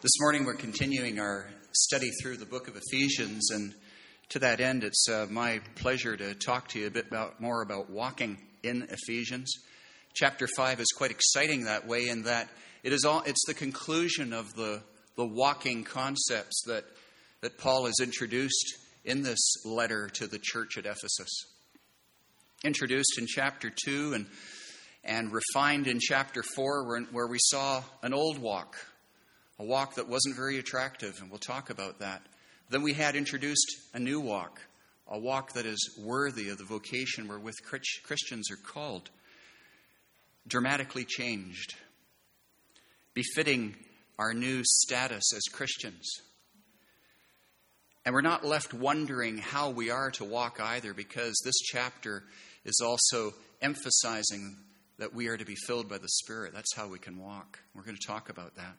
This morning we're continuing our study through the book of Ephesians, and to that end it's my pleasure to talk to you a bit more about walking in Ephesians. Chapter 5 is quite exciting that way in that it's the conclusion of the walking concepts that Paul has introduced in this letter to the church at Ephesus. Introduced in chapter 2 and refined in chapter 4 where we saw an old walk. A walk that wasn't very attractive, and we'll talk about that. Then we had introduced a new walk, a walk that is worthy of the vocation wherewith Christians are called, dramatically changed, befitting our new status as Christians. And we're not left wondering how we are to walk either, because this chapter is also emphasizing that we are to be filled by the Spirit. That's how we can walk. We're going to talk about that.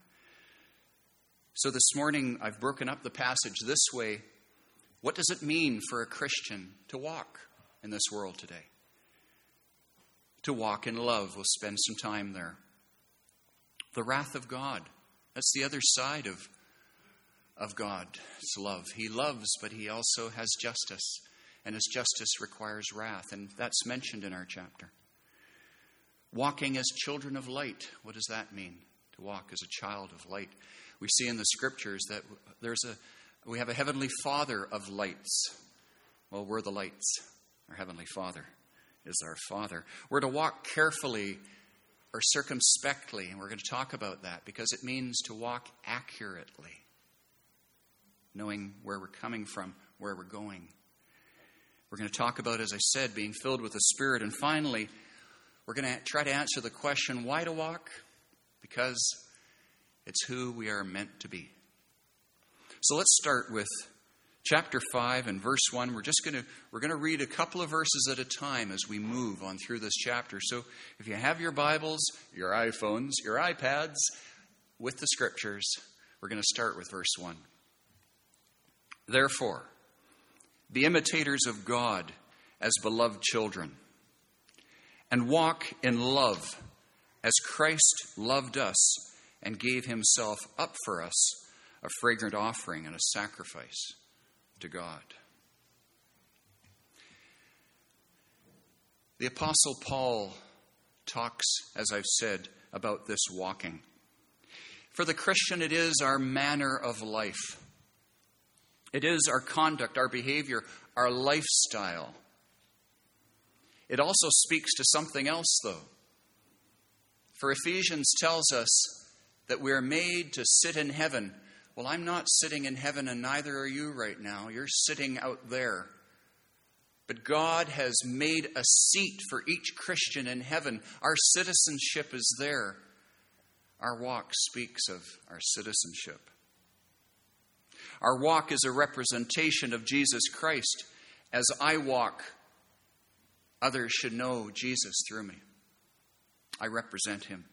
So this morning, I've broken up the passage this way. What does it mean for a Christian to walk in this world today? To walk in love. We'll spend some time there. The wrath of God. That's the other side of God. It's love. He loves, but he also has justice. And his justice requires wrath. And that's mentioned in our chapter. Walking as children of light. What does that mean? To walk as a child of light. We see in the scriptures that we have a heavenly Father of lights. Well, we're the lights. Our heavenly Father is our Father. We're to walk carefully or circumspectly, and we're going to talk about that because it means to walk accurately, knowing where we're coming from, where we're going. We're going to talk about, as I said, being filled with the Spirit. And finally, we're going to try to answer the question, why to walk? Because it's who we are meant to be. So let's start with chapter 5 and verse 1. We're going to read a couple of verses at a time as we move on through this chapter. So if you have your Bibles, your iPhones, your iPads with the scriptures, we're going to start with verse 1. Therefore, be imitators of God as beloved children, and walk in love as Christ loved us and gave himself up for us, a fragrant offering and a sacrifice to God. The Apostle Paul talks, as I've said, about this walking. For the Christian, it is our manner of life. It is our conduct, our behavior, our lifestyle. It also speaks to something else, though. For Ephesians tells us that we are made to sit in heaven. Well, I'm not sitting in heaven, and neither are you right now. You're sitting out there. But God has made a seat for each Christian in heaven. Our citizenship is there. Our walk speaks of our citizenship. Our walk is a representation of Jesus Christ. As I walk, others should know Jesus through me. I represent him.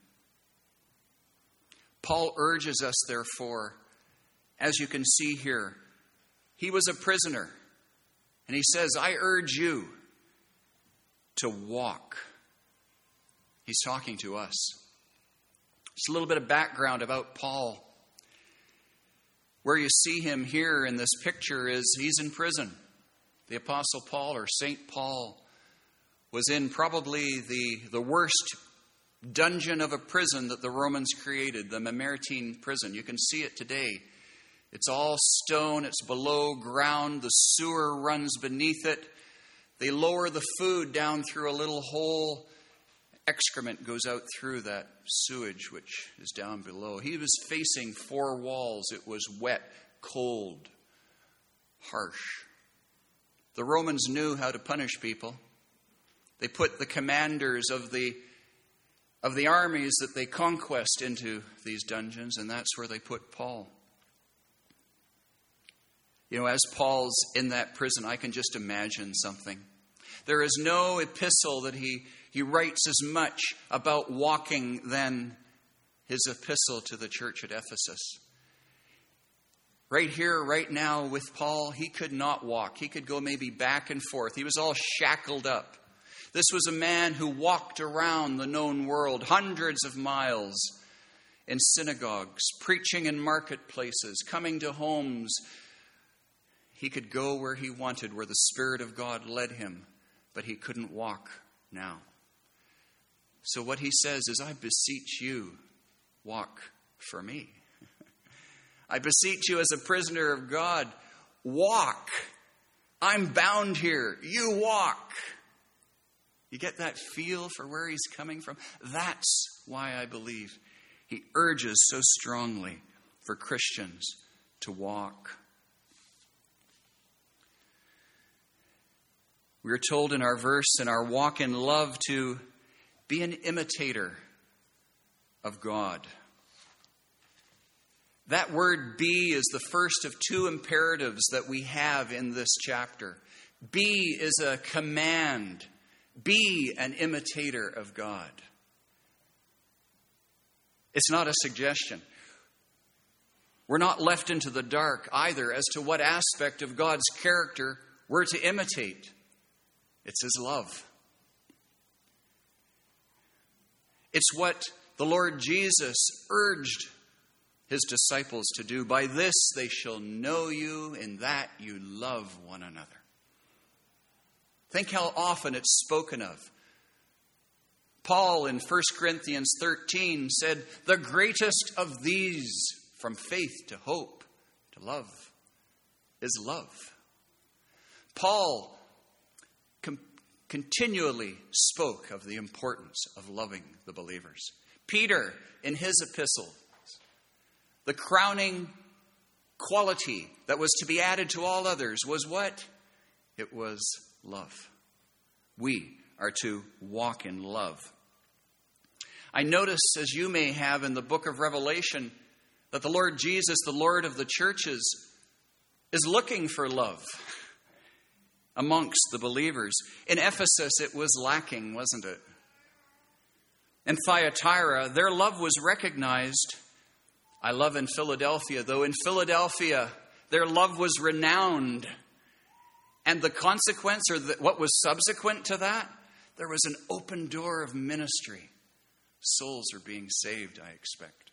Paul urges us, therefore, as you can see here, he was a prisoner. And he says, I urge you to walk. He's talking to us. Just a little bit of background about Paul. Where you see him here in this picture is he's in prison. The Apostle Paul, or St. Paul, was in probably the worst dungeon of a prison that the Romans created, the Mamertine prison. You can see it today. It's all stone. It's below ground. The sewer runs beneath it. They lower the food down through a little hole. Excrement goes out through that sewage, which is down below. He was facing 4 walls. It was wet, cold, harsh. The Romans knew how to punish people. They put the commanders of the armies that they conquest into these dungeons, and that's where they put Paul. You know, as Paul's in that prison, I can just imagine something. There is no epistle that he writes as much about walking than his epistle to the church at Ephesus. Right here, right now with Paul, he could not walk. He could go maybe back and forth. He was all shackled up. This was a man who walked around the known world hundreds of miles in synagogues, preaching in marketplaces, coming to homes. He could go where he wanted, where the Spirit of God led him, but he couldn't walk now. So what he says is, I beseech you, walk for me. I beseech you as a prisoner of God, walk. I'm bound here. You walk. You get that feel for where he's coming from? That's why I believe he urges so strongly for Christians to walk. We are told in our verse, in our walk in love, to be an imitator of God. That word be is the first of two imperatives that we have in this chapter. Be is a command. Be an imitator of God. It's not a suggestion. We're not left into the dark either as to what aspect of God's character we're to imitate. It's his love. It's what the Lord Jesus urged his disciples to do. By this they shall know you, in that you love one another. Think how often it's spoken of. Paul in 1 Corinthians 13 said, the greatest of these, from faith to hope to love, is love. Paul continually spoke of the importance of loving the believers. Peter, in his epistle, the crowning quality that was to be added to all others was what? It was love. We are to walk in love. I notice, as you may have in the book of Revelation, that the Lord Jesus, the Lord of the churches, is looking for love amongst the believers. In Ephesus, it was lacking, wasn't it? In Thyatira, their love was recognized. I love in Philadelphia, though in Philadelphia, their love was renowned. And the consequence, or what was subsequent to that, there was an open door of ministry. Souls are being saved, I expect.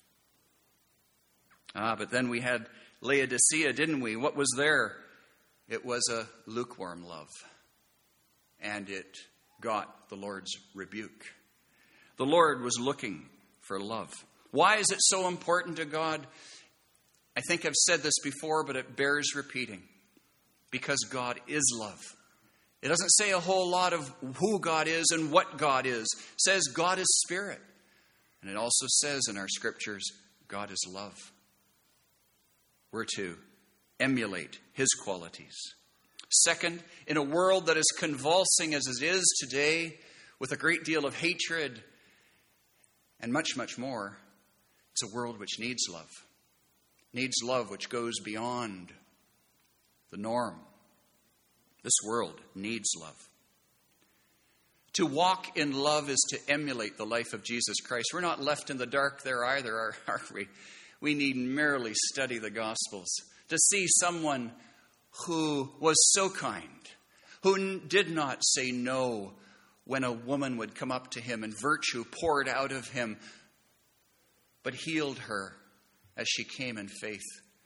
But then we had Laodicea, didn't we? What was there? It was a lukewarm love. And it got the Lord's rebuke. The Lord was looking for love. Why is it so important to God? I think I've said this before, but it bears repeating. Because God is love. It doesn't say a whole lot of who God is and what God is. It says God is spirit. And it also says in our scriptures, God is love. We're to emulate his qualities. Second, in a world that is convulsing as it is today, with a great deal of hatred and much, much more, it's a world which needs love. Needs love which goes beyond the norm. This world needs love. To walk in love is to emulate the life of Jesus Christ. We're not left in the dark there either, are we? We need merely study the Gospels to see someone who was so kind, who did not say no when a woman would come up to him and virtue poured out of him, but healed her as she came in faith.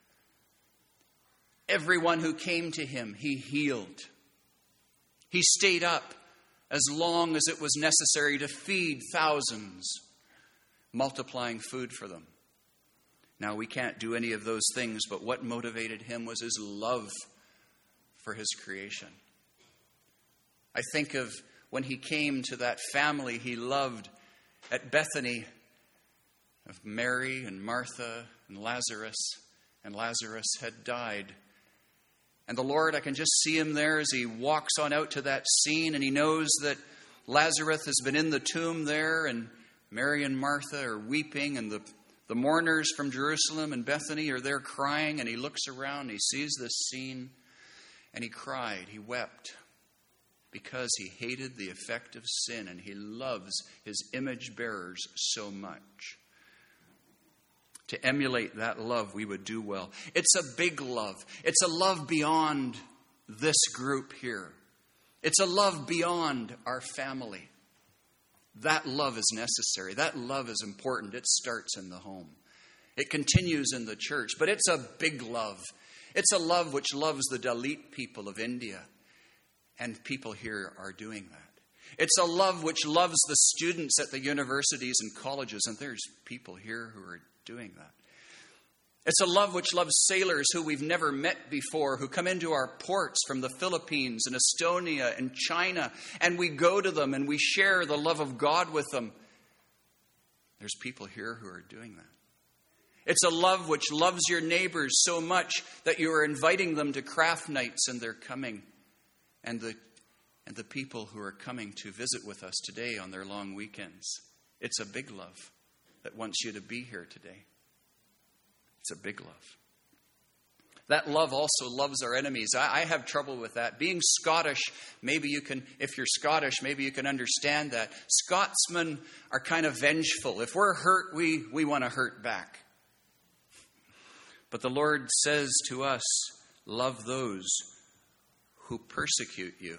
Everyone who came to him, he healed. He stayed up as long as it was necessary to feed thousands, multiplying food for them. Now, we can't do any of those things, but what motivated him was his love for his creation. I think of when he came to that family he loved at Bethany, of Mary and Martha and Lazarus had died. And the Lord, I can just see him there as he walks on out to that scene, and he knows that Lazarus has been in the tomb there, and Mary and Martha are weeping, and the mourners from Jerusalem and Bethany are there crying, and he looks around, and he sees this scene, and he cried, he wept, because he hated the effect of sin, and he loves his image bearers so much. To emulate that love, we would do well. It's a big love. It's a love beyond this group here. It's a love beyond our family. That love is necessary. That love is important. It starts in the home. It continues in the church, but it's a big love. It's a love which loves the Dalit people of India, and people here are doing that. It's a love which loves the students at the universities and colleges, and there's people here who are doing that. It's a love which loves sailors who we've never met before, who come into our ports from the Philippines and Estonia and China, and we go to them and we share the love of God with them. There's people here who are doing that. It's a love which loves your neighbors so much that you are inviting them to craft nights, and they're coming. And the people who are coming to visit with us today on their long weekends. It's a big love that wants you to be here today. It's a big love. That love also loves our enemies. I have trouble with that. Being Scottish, maybe you can, if you're Scottish, maybe you can understand that. Scotsmen are kind of vengeful. If we're hurt, we want to hurt back. But the Lord says to us, love those who persecute you.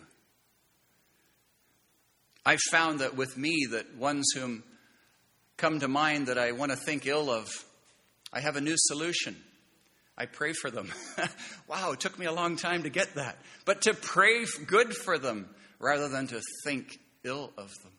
I've found that with me, that ones whom come to mind that I want to think ill of, I have a new solution. I pray for them. Wow, it took me a long time to get that. But to pray good for them rather than to think ill of them.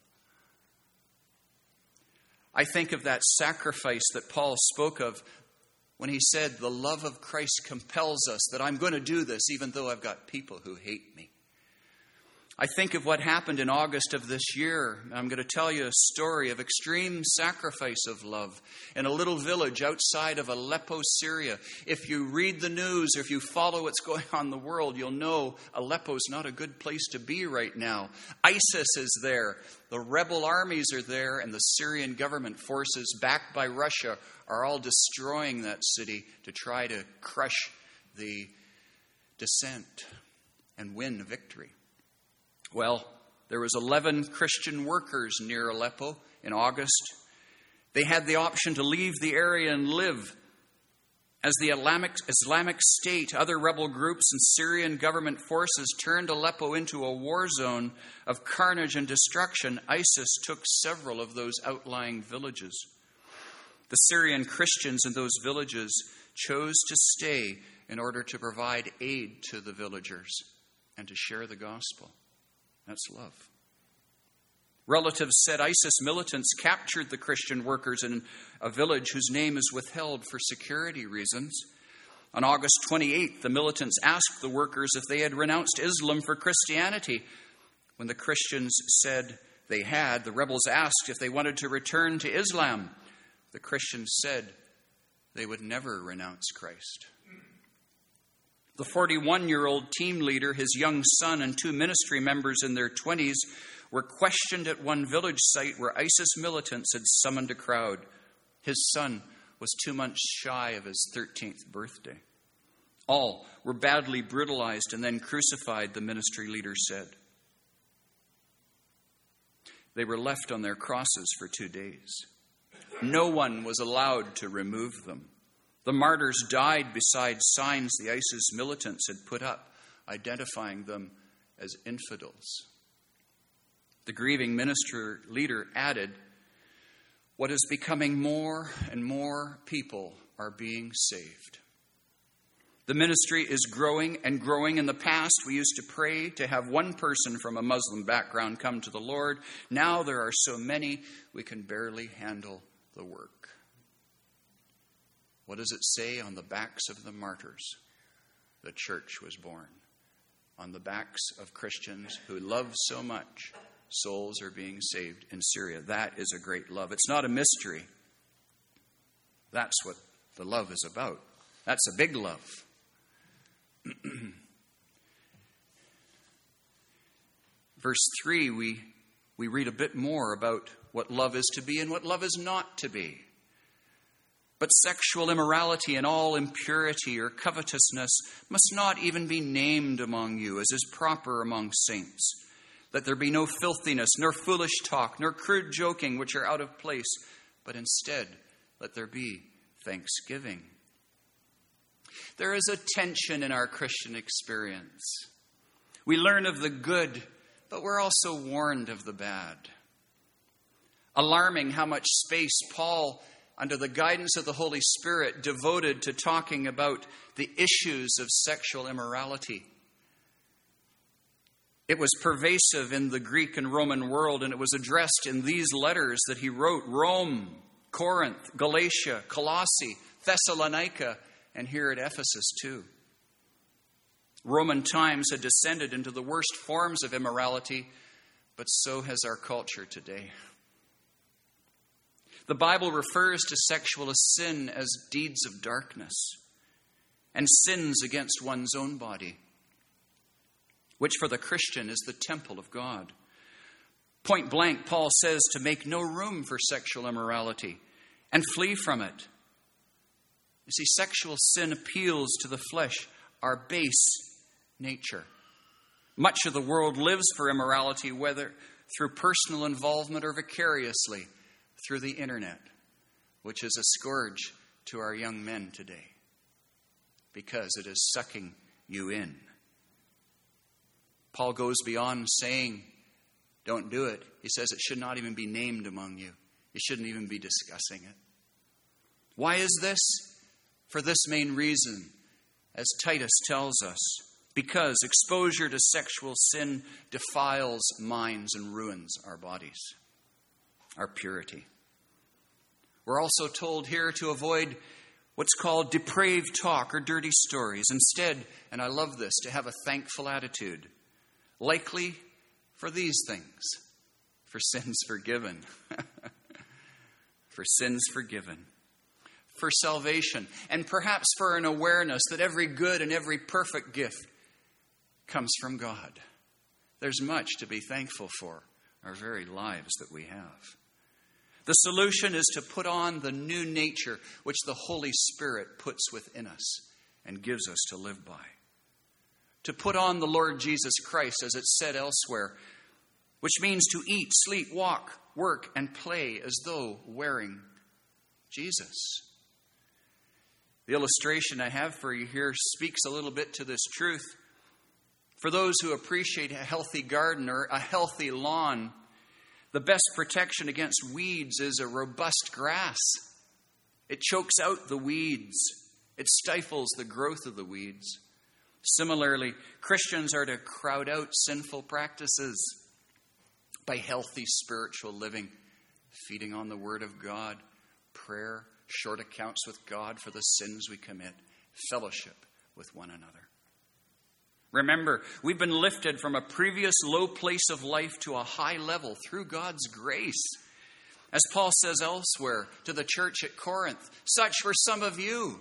I think of that sacrifice that Paul spoke of when he said, the love of Christ compels us that I'm going to do this even though I've got people who hate me. I think of what happened in August of this year. I'm going to tell you a story of extreme sacrifice of love in a little village outside of Aleppo, Syria. If you read the news, or if you follow what's going on in the world, you'll know Aleppo's not a good place to be right now. ISIS is there. The rebel armies are there, and the Syrian government forces, backed by Russia, are all destroying that city to try to crush the dissent and win victory. Well, there was 11 Christian workers near Aleppo in August. They had the option to leave the area and live. As the Islamic State, other rebel groups, and Syrian government forces turned Aleppo into a war zone of carnage and destruction, ISIS took several of those outlying villages. The Syrian Christians in those villages chose to stay in order to provide aid to the villagers and to share the gospel. That's love. Relatives said ISIS militants captured the Christian workers in a village whose name is withheld for security reasons. On August 28th, the militants asked the workers if they had renounced Islam for Christianity. When the Christians said they had, the rebels asked if they wanted to return to Islam. The Christians said they would never renounce Christ. The 41-year-old team leader, his young son, and 2 ministry members in their 20s were questioned at one village site where ISIS militants had summoned a crowd. His son was 2 months shy of his 13th birthday. All were badly brutalized and then crucified, the ministry leader said. They were left on their crosses for 2 days. No one was allowed to remove them. The martyrs died beside signs the ISIS militants had put up, identifying them as infidels. The grieving ministry leader added, what is becoming more and more people are being saved. The ministry is growing and growing. In the past, we used to pray to have one person from a Muslim background come to the Lord. Now there are so many, we can barely handle the work. What does it say on the backs of the martyrs? The church was born. On the backs of Christians who love so much, souls are being saved in Syria. That is a great love. It's not a mystery. That's what the love is about. That's a big love. Verse 3, we read a bit more about what love is to be and what love is not to be. But sexual immorality and all impurity or covetousness must not even be named among you, as is proper among saints. Let there be no filthiness, nor foolish talk, nor crude joking, which are out of place, but instead let there be thanksgiving. There is a tension in our Christian experience. We learn of the good, but we're also warned of the bad. Alarming how much space Paul under the guidance of the Holy Spirit, devoted to talking about the issues of sexual immorality. It was pervasive in the Greek and Roman world, and it was addressed in these letters that he wrote: Rome, Corinth, Galatia, Colossae, Thessalonica, and here at Ephesus too. Roman times had descended into the worst forms of immorality, but so has our culture today. The Bible refers to sexual sin as deeds of darkness and sins against one's own body, which for the Christian is the temple of God. Point blank, Paul says to make no room for sexual immorality and flee from it. You see, sexual sin appeals to the flesh, our base nature. Much of the world lives for immorality, whether through personal involvement or vicariously through the internet, which is a scourge to our young men today because it is sucking you in. Paul goes beyond saying, don't do it. He says it should not even be named among you. You shouldn't even be discussing it. Why is this? For this main reason, as Titus tells us, because exposure to sexual sin defiles minds and ruins our bodies, our purity. We're also told here to avoid what's called depraved talk or dirty stories. Instead, and I love this, to have a thankful attitude. Likely for these things. For sins forgiven. For sins forgiven. For salvation. And perhaps for an awareness that every good and every perfect gift comes from God. There's much to be thankful for, our very lives that we have. The solution is to put on the new nature which the Holy Spirit puts within us and gives us to live by. To put on the Lord Jesus Christ, as it's said elsewhere, which means to eat, sleep, walk, work, and play as though wearing Jesus. The illustration I have for you here speaks a little bit to this truth. For those who appreciate a healthy garden or a healthy lawn, the best protection against weeds is a robust grass. It chokes out the weeds. It stifles the growth of the weeds. Similarly, Christians are to crowd out sinful practices by healthy spiritual living, feeding on the Word of God, prayer, short accounts with God for the sins we commit, fellowship with one another. Remember, we've been lifted from a previous low place of life to a high level through God's grace. As Paul says elsewhere to the church at Corinth, such were some of you.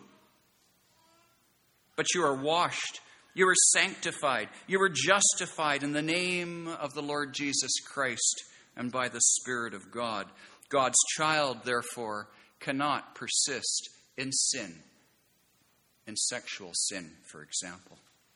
But you are washed, you are sanctified, you are justified in the name of the Lord Jesus Christ and by the Spirit of God. God's child, therefore, cannot persist in sin, in sexual sin, for example.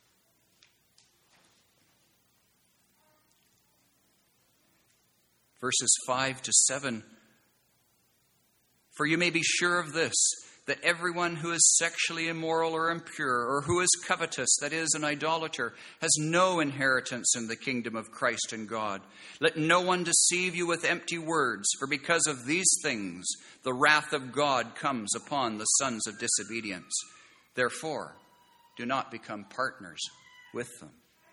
Verses 5 to 7. For you may be sure of this, that everyone who is sexually immoral or impure, or who is covetous, that is, an idolater, has no inheritance in the kingdom of Christ and God. Let no one deceive you with empty words, for because of these things the wrath of God comes upon the sons of disobedience. Therefore, do not become partners with them.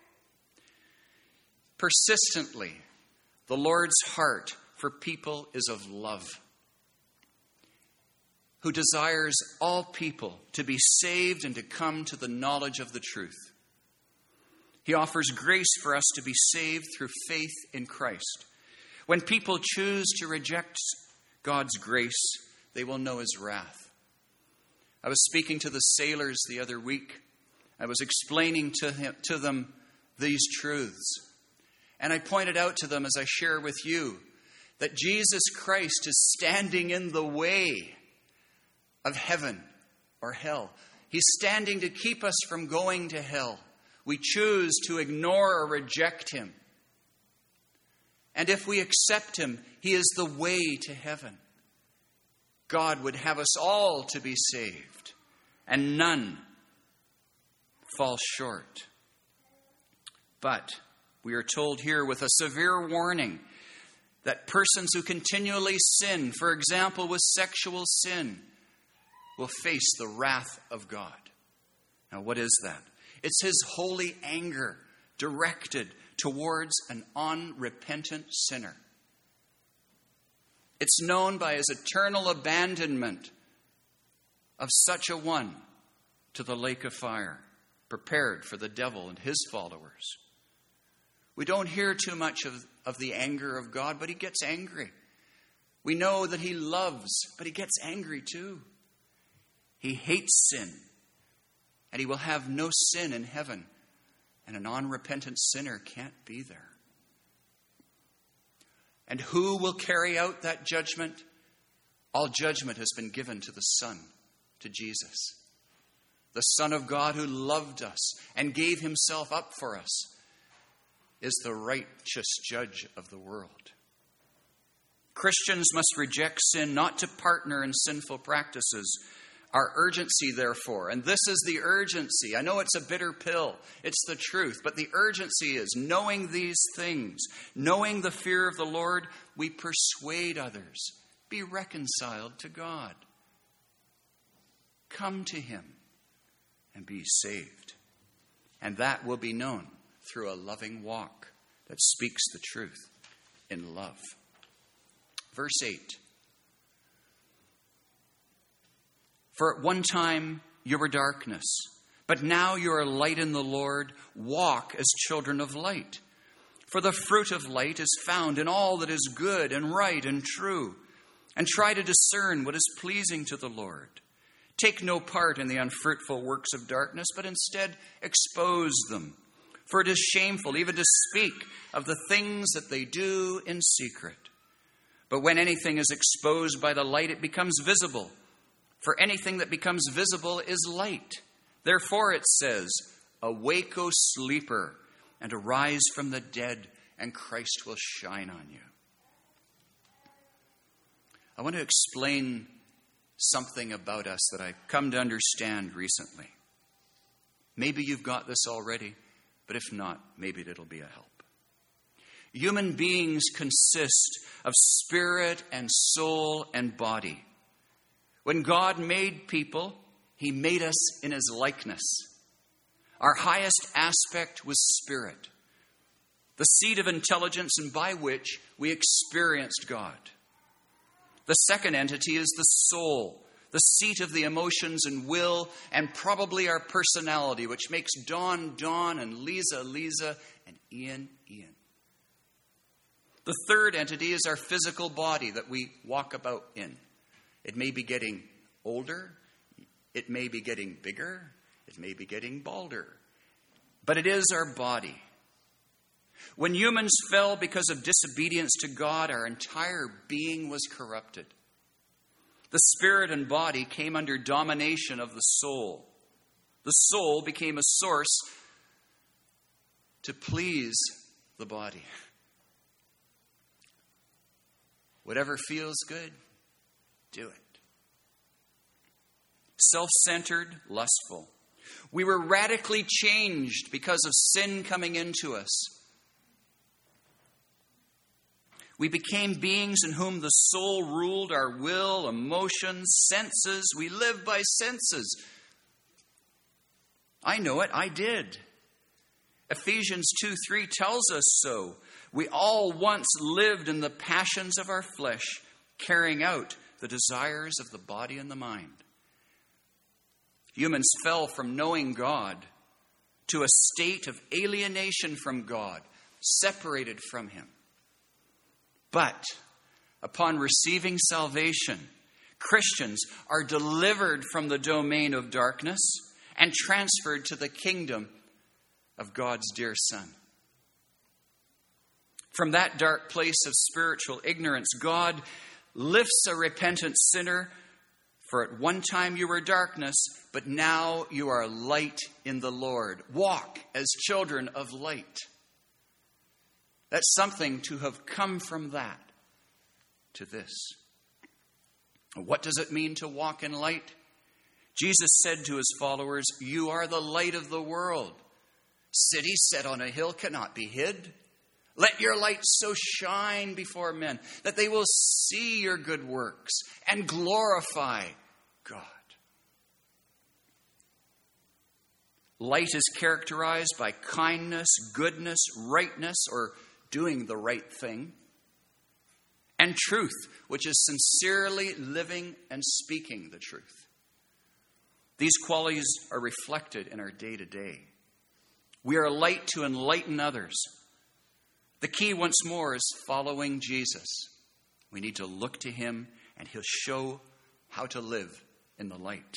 Persistently, the Lord's heart for people is of love, who desires all people to be saved and to come to the knowledge of the truth. He offers grace for us to be saved through faith in Christ. When people choose to reject God's grace, they will know His wrath. I was speaking to the sailors the other week. I was explaining to them these truths. And I pointed out to them, as I share with you, that Jesus Christ is standing in the way of heaven or hell. He's standing to keep us from going to hell. We choose to ignore or reject Him. And if we accept Him, He is the way to heaven. God would have us all to be saved, and none fall short. But we are told here with a severe warning that persons who continually sin, for example with sexual sin, will face the wrath of God. Now, what is that? It's his holy anger directed towards an unrepentant sinner. It's known by his eternal abandonment of such a one to the lake of fire, prepared for the devil and his followers. We don't hear too much of the anger of God, but he gets angry. We know that he loves, but he gets angry too. He hates sin, and he will have no sin in heaven, and an unrepentant sinner can't be there. And who will carry out that judgment? All judgment has been given to the Son, to Jesus. The Son of God who loved us and gave himself up for us is the righteous judge of the world. Christians must reject sin, not to partner in sinful practices. Our urgency, therefore, and this is the urgency. I know it's a bitter pill. It's the truth. But the urgency is knowing these things, knowing the fear of the Lord, we persuade others. Be reconciled to God. Come to him and be saved. And that will be known through a loving walk that speaks the truth in love. Verse 8. For at one time you were darkness, but now you are light in the Lord. Walk as children of light. For the fruit of light is found in all that is good and right and true. And try to discern what is pleasing to the Lord. Take no part in the unfruitful works of darkness, but instead expose them. For it is shameful even to speak of the things that they do in secret. But when anything is exposed by the light, it becomes visible. For anything that becomes visible is light. Therefore it says, awake, O sleeper, and arise from the dead, and Christ will shine on you. I want to explain something about us that I've come to understand recently. Maybe you've got this already, but if not, maybe it'll be a help. Human beings consist of spirit and soul and body. When God made people, he made us in his likeness. Our highest aspect was spirit, the seat of intelligence and by which we experienced God. The second entity is the soul, the seat of the emotions and will, and probably our personality, which makes Dawn, Dawn, and Lisa, Lisa, and Ian, Ian. The third entity is our physical body that we walk about in. It may be getting older, it may be getting bigger, it may be getting balder, but it is our body. When humans fell because of disobedience to God, our entire being was corrupted. The spirit and body came under domination of the soul. The soul became a source to please the body. Whatever feels good, do it. Self-centered, lustful. We were radically changed because of sin coming into us. We became beings in whom the soul ruled our will, emotions, senses. We live by senses. I know it. I did. Ephesians 2:3 tells us so. We all once lived in the passions of our flesh, carrying out the desires of the body and the mind. Humans fell from knowing God to a state of alienation from God, separated from him. But upon receiving salvation, Christians are delivered from the domain of darkness and transferred to the kingdom of God's dear Son. From that dark place of spiritual ignorance, God lifts a repentant sinner. For at one time you were darkness, but now you are light in the Lord. Walk as children of light. That's something to have come from that to this. What does it mean to walk in light? Jesus said to his followers, you are the light of the world. City set on a hill cannot be hid. Let your light so shine before men that they will see your good works and glorify God. Light is characterized by kindness, goodness, rightness, or doing the right thing, and truth, which is sincerely living and speaking the truth. These qualities are reflected in our day-to-day. We are a light to enlighten others. The key, once more, is following Jesus. We need to look to him, and he'll show how to live in the light.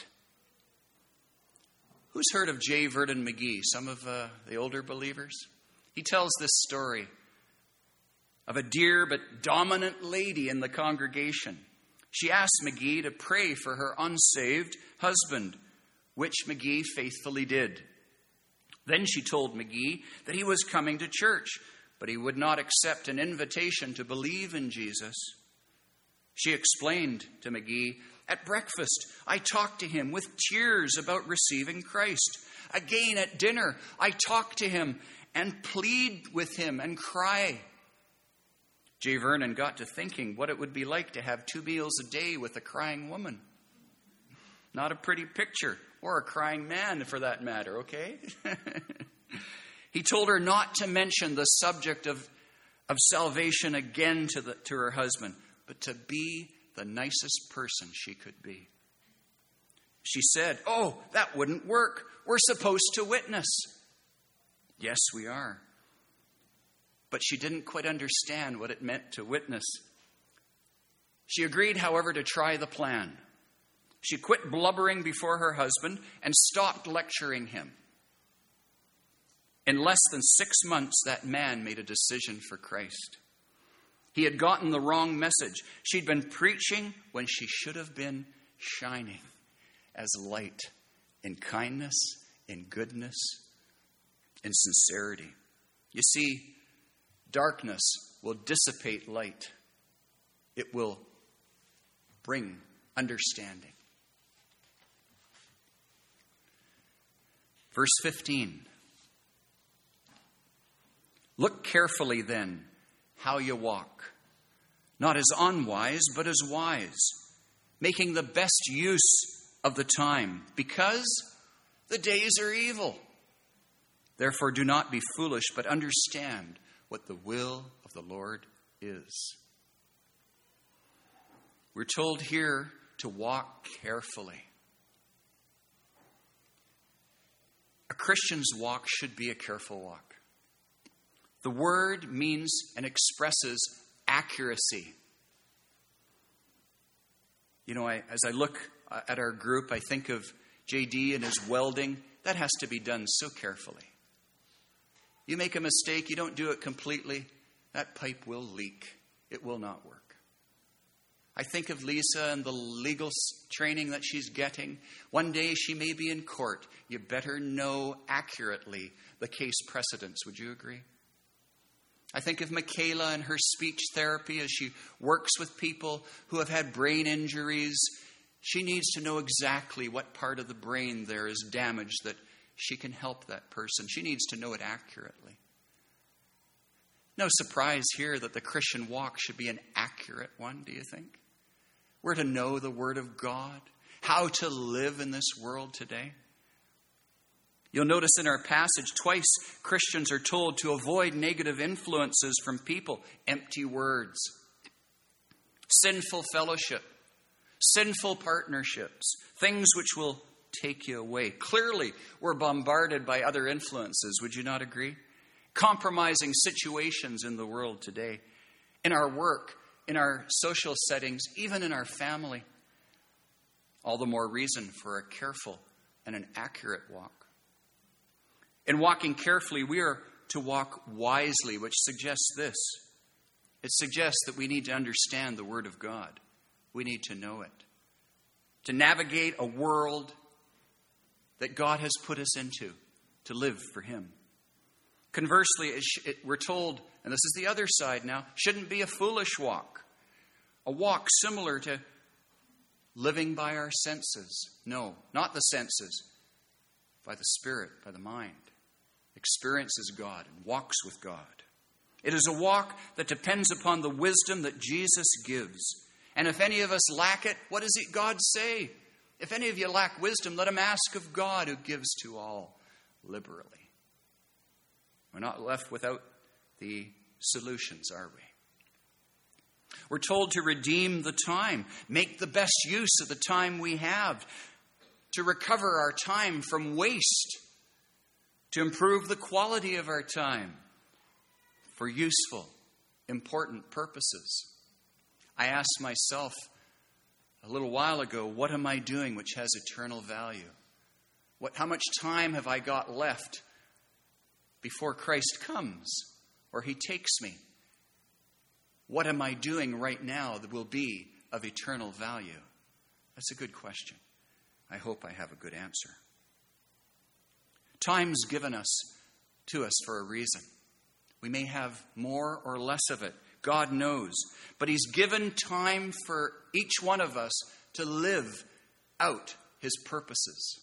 Who's heard of J. Vernon McGee? Some of the older believers? He tells this story of a dear but dominant lady in the congregation. She asked McGee to pray for her unsaved husband, which McGee faithfully did. Then she told McGee that he was coming to church, but he would not accept an invitation to believe in Jesus. She explained to McGee, "At breakfast, I talked to him with tears about receiving Christ. Again, at dinner, I talk to him and plead with him and cry." J. Vernon got to thinking what it would be like to have 2 meals a day with a crying woman. Not a pretty picture, or a crying man for that matter, okay? He told her not to mention the subject of salvation again to her husband, but to be the nicest person she could be. She said, "Oh, that wouldn't work. We're supposed to witness." "Yes, we are." But she didn't quite understand what it meant to witness. She agreed, however, to try the plan. She quit blubbering before her husband and stopped lecturing him. In less than 6 months, that man made a decision for Christ. He had gotten the wrong message. She'd been preaching when she should have been shining as light in kindness, in goodness, in sincerity. You see, darkness will dissipate light. It will bring understanding. Verse 15. Look carefully then how you walk, not as unwise, but as wise, making the best use of the time, because the days are evil. Therefore do not be foolish, but understand what the will of the Lord is. We're told here to walk carefully. A Christian's walk should be a careful walk. The word means and expresses accuracy. You know, as I look at our group, I think of JD and his welding. That has to be done so carefully. You make a mistake, you don't do it completely, that pipe will leak. It will not work. I think of Lisa and the legal training that she's getting. One day she may be in court. You better know accurately the case precedents. Would you agree? I think of Michaela and her speech therapy as she works with people who have had brain injuries. She needs to know exactly what part of the brain there is damaged that she can help that person. She needs to know it accurately. No surprise here that the Christian walk should be an accurate one, do you think? We're to know the Word of God, how to live in this world today. You'll notice in our passage, twice Christians are told to avoid negative influences from people, empty words, sinful fellowship, sinful partnerships, things which will take you away. Clearly, we're bombarded by other influences. Would you not agree? Compromising situations in the world today, in our work, in our social settings, even in our family. All the more reason for a careful and an accurate walk. In walking carefully, we are to walk wisely, which suggests this. It suggests that we need to understand the Word of God. We need to know it. To navigate a world that God has put us into, to live for Him. Conversely, we're told, and this is the other side now, shouldn't be a foolish walk. A walk similar to living by our senses. No, not the senses. By the Spirit, by the mind. Experiences God and walks with God. It is a walk that depends upon the wisdom that Jesus gives. And if any of us lack it, what does God say? If any of you lack wisdom, let him ask of God, who gives to all liberally. We're not left without the solutions, are we? We're told to redeem the time, make the best use of the time we have, to recover our time from waste, to improve the quality of our time for useful, important purposes. I asked myself a little while ago, what am I doing which has eternal value? How much time have I got left before Christ comes or he takes me? What am I doing right now that will be of eternal value? That's a good question. I hope I have a good answer. Time's given to us for a reason. We may have more or less of it. God knows. But he's given time for each one of us to live out his purposes.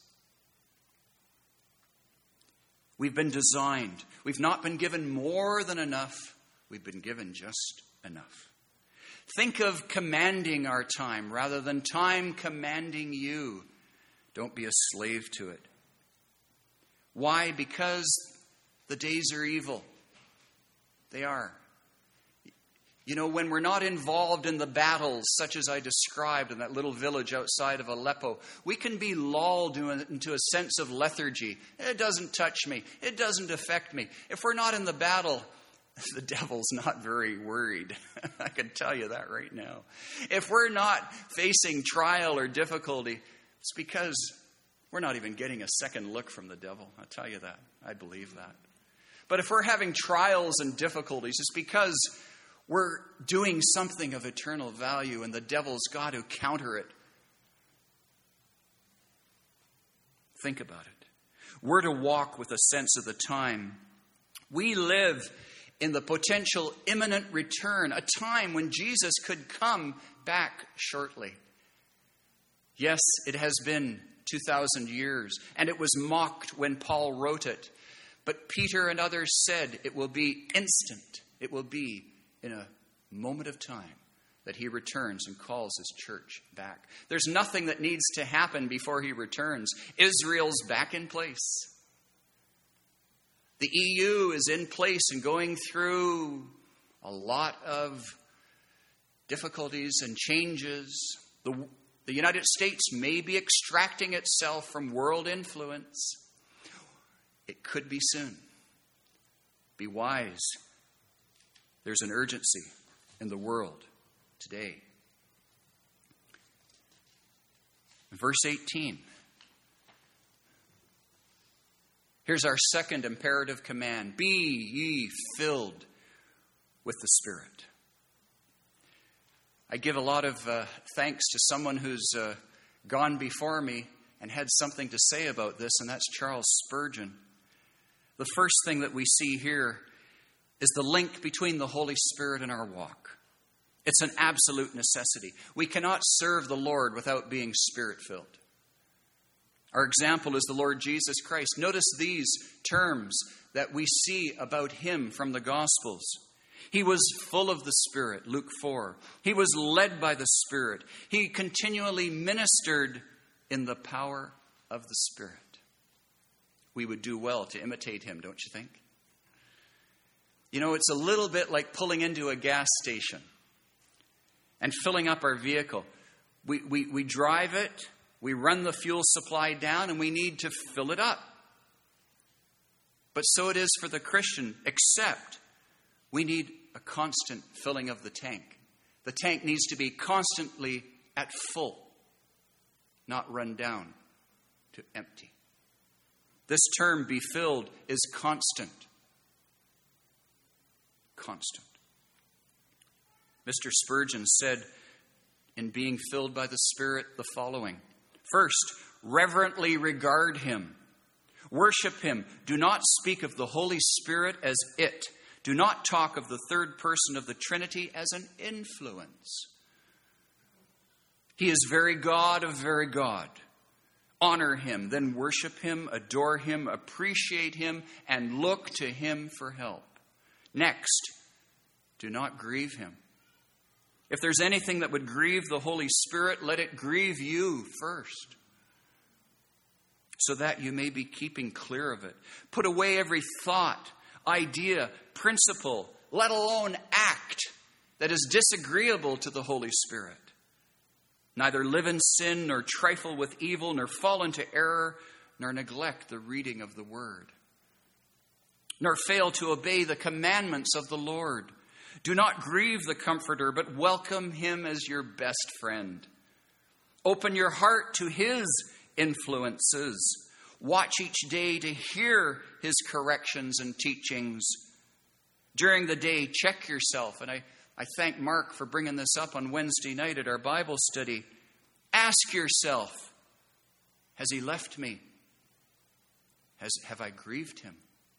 We've been designed. We've not been given more than enough. We've been given just enough. Think of commanding our time rather than time commanding you. Don't be a slave to it. Why? Because the days are evil. They are. You know, when we're not involved in the battles, such as I described in that little village outside of Aleppo, we can be lulled into a sense of lethargy. It doesn't touch me. It doesn't affect me. If we're not in the battle, the devil's not very worried. I can tell you that right now. If we're not facing trial or difficulty, it's because we're not even getting a second look from the devil. I'll tell you that. I believe that. But if we're having trials and difficulties, it's because we're doing something of eternal value and the devil's got to counter it. Think about it. We're to walk with a sense of the time. We live in the potential imminent return, a time when Jesus could come back shortly. Yes, it has been 2,000 years, and it was mocked when Paul wrote it. But Peter and others said it will be instant. It will be in a moment of time that he returns and calls his church back. There's nothing that needs to happen before he returns. Israel's back in place. The EU is in place and going through a lot of difficulties and changes. The United States may be extracting itself from world influence. It could be soon. Be wise. There's an urgency in the world today. Verse 18. Here's our second imperative command. Be ye filled with the Spirit. I give a lot of thanks to someone who's gone before me and had something to say about this, and that's Charles Spurgeon. The first thing that we see here is the link between the Holy Spirit and our walk. It's an absolute necessity. We cannot serve the Lord without being Spirit-filled. Our example is the Lord Jesus Christ. Notice these terms that we see about him from the Gospels. He was full of the Spirit, Luke 4. He was led by the Spirit. He continually ministered in the power of the Spirit. We would do well to imitate him, don't you think? You know, it's a little bit like pulling into a gas station and filling up our vehicle. We drive it, we run the fuel supply down, and we need to fill it up. But so it is for the Christian, except we need a constant filling of the tank. The tank needs to be constantly at full, not run down to empty. This term, be filled, is constant. Constant. Mr. Spurgeon said in being filled by the Spirit the following. First, reverently regard him. Worship him. Do not speak of the Holy Spirit as it. Do not talk of the third person of the Trinity as an influence. He is very God of very God. Honor him, then worship him, adore him, appreciate him, and look to him for help. Next, do not grieve him. If there's anything that would grieve the Holy Spirit, let it grieve you first, so that you may be keeping clear of it. Put away every thought, idea, principle, let alone act that is disagreeable to the Holy Spirit. Neither live in sin, nor trifle with evil, nor fall into error, nor neglect the reading of the word, nor fail to obey the commandments of the Lord. Do not grieve the Comforter, but welcome him as your best friend. Open your heart to his influences. Watch each day to hear his corrections and teachings. During the day, check yourself. And I thank Mark for bringing this up on Wednesday night at our Bible study. Ask yourself, has he left me? Have I grieved him?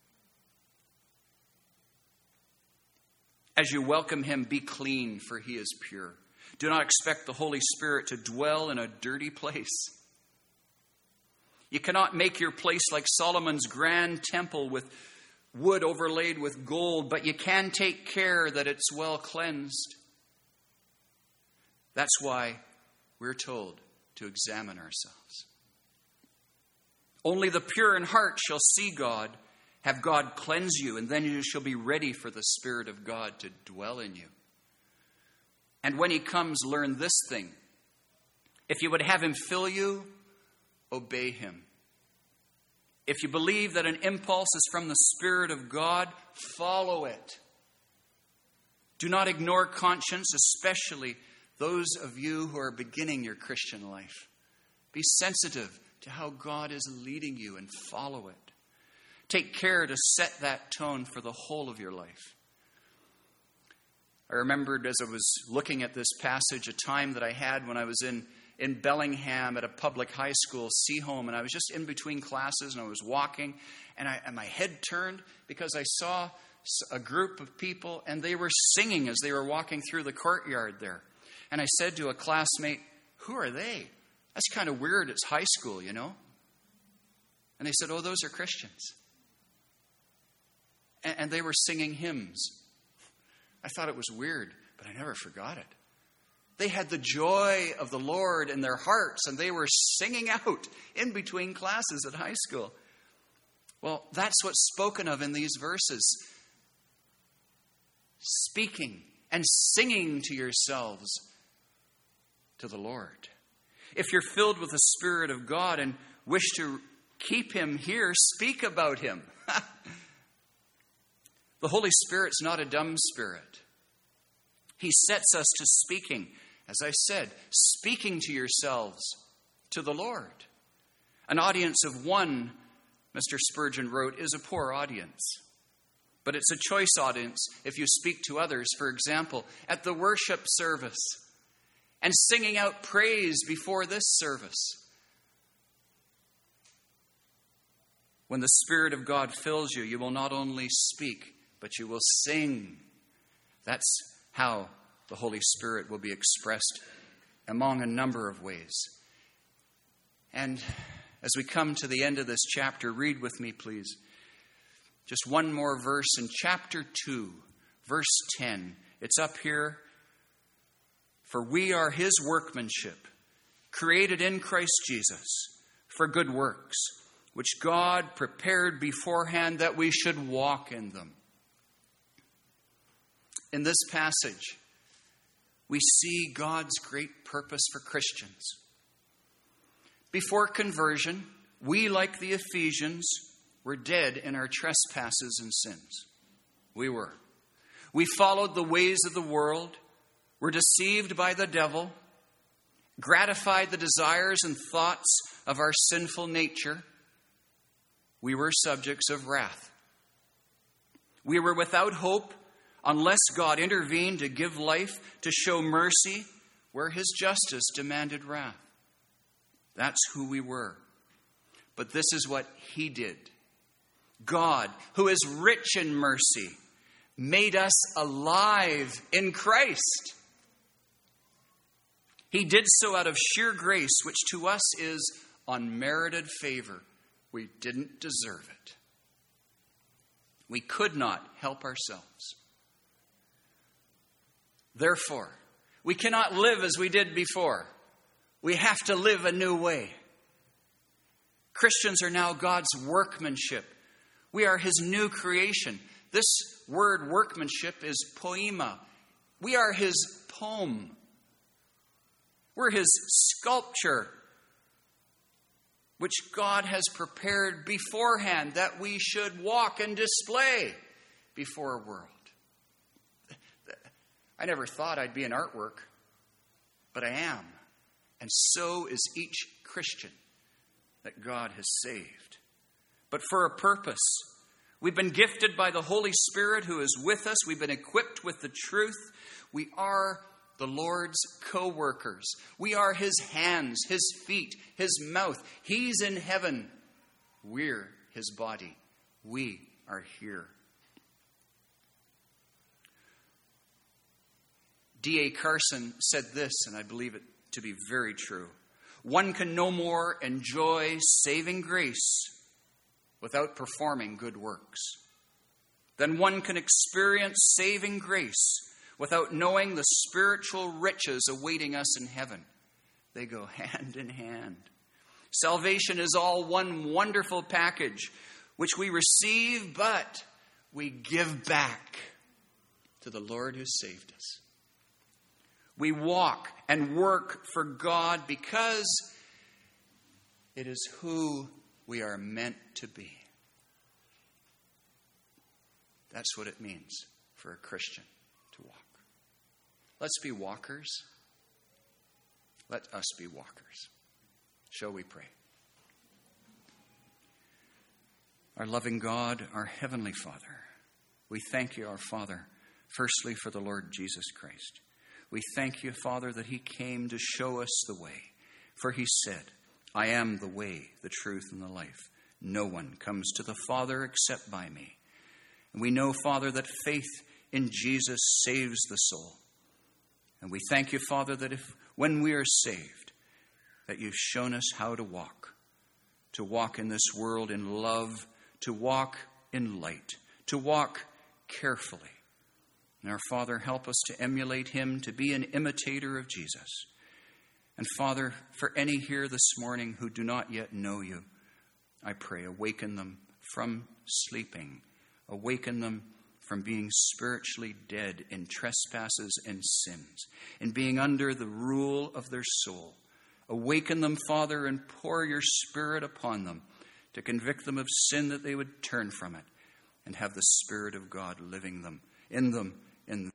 As you welcome him, be clean, for he is pure. Do not expect the Holy Spirit to dwell in a dirty place. You cannot make your place like Solomon's grand temple with wood overlaid with gold, but you can take care that it's well cleansed. That's why we're told to examine ourselves. Only the pure in heart shall see God. Have God cleanse you, and then you shall be ready for the Spirit of God to dwell in you. And when he comes, learn this thing. If you would have him fill you, obey him. If you believe that an impulse is from the Spirit of God, follow it. Do not ignore conscience, especially those of you who are beginning your Christian life. Be sensitive to how God is leading you and follow it. Take care to set that tone for the whole of your life. I remembered as I was looking at this passage a time that I had when I was in Bellingham at a public high school, Seaholm, and I was just in between classes and I was walking and my head turned because I saw a group of people and they were singing as they were walking through the courtyard there. And I said to a classmate, "Who are they? That's kind of weird. It's high school, you know." And they said, "Oh, those are Christians." And they were singing hymns. I thought it was weird, but I never forgot it. They had the joy of the Lord in their hearts, and they were singing out in between classes at high school. Well, that's what's spoken of in these verses. Speaking and singing to yourselves to the Lord. If you're filled with the Spirit of God and wish to keep him here, speak about him. The Holy Spirit's not a dumb spirit. He sets us to speaking. As I said, speaking to yourselves to the Lord. An audience of one, Mr. Spurgeon wrote, is a poor audience. But it's a choice audience if you speak to others, for example, at the worship service and singing out praise before this service. When the Spirit of God fills you, you will not only speak, but you will sing. That's how the Holy Spirit will be expressed among a number of ways. And as we come to the end of this chapter, read with me, please. Just one more verse in chapter 2, verse 10. It's up here. For we are his workmanship, created in Christ Jesus for good works, which God prepared beforehand that we should walk in them. In this passage, we see God's great purpose for Christians. Before conversion, we, like the Ephesians, were dead in our trespasses and sins. We were. We followed the ways of the world, were deceived by the devil, gratified the desires and thoughts of our sinful nature. We were subjects of wrath. We were without hope unless God intervened to give life, to show mercy where his justice demanded wrath. That's who we were. But this is what he did. God, who is rich in mercy, made us alive in Christ. He did so out of sheer grace, which to us is unmerited favor. We didn't deserve it. We could not help ourselves. Therefore, we cannot live as we did before. We have to live a new way. Christians are now God's workmanship. We are His new creation. This word workmanship is poema. We are His poem. We're His sculpture, which God has prepared beforehand that we should walk and display before a world. I never thought I'd be an artwork, but I am. And so is each Christian that God has saved. But for a purpose. We've been gifted by the Holy Spirit who is with us. We've been equipped with the truth. We are the Lord's co-workers. We are His hands, His feet, His mouth. He's in heaven. We're His body. We are here. D.A. Carson said this, and I believe it to be very true. One can no more enjoy saving grace without performing good works than one can experience saving grace without knowing the spiritual riches awaiting us in heaven. They go hand in hand. Salvation is all one wonderful package which we receive, but we give back to the Lord who saved us. We walk and work for God because it is who we are meant to be. That's what it means for a Christian to walk. Let's be walkers. Let us be walkers. Shall we pray? Our loving God, our Heavenly Father, we thank you, our Father, firstly for the Lord Jesus Christ. We thank you, Father, that He came to show us the way. For He said, I am the way, the truth, and the life. No one comes to the Father except by me. And we know, Father, that faith in Jesus saves the soul. And we thank you, Father, that when we are saved, that you've shown us how to walk in this world in love, to walk in light, to walk carefully. And our Father, help us to emulate Him, to be an imitator of Jesus. And Father, for any here this morning who do not yet know you, I pray, awaken them from sleeping. Awaken them from being spiritually dead in trespasses and sins, in being under the rule of their soul. Awaken them, Father, and pour your Spirit upon them to convict them of sin, that they would turn from it and have the Spirit of God living in them, in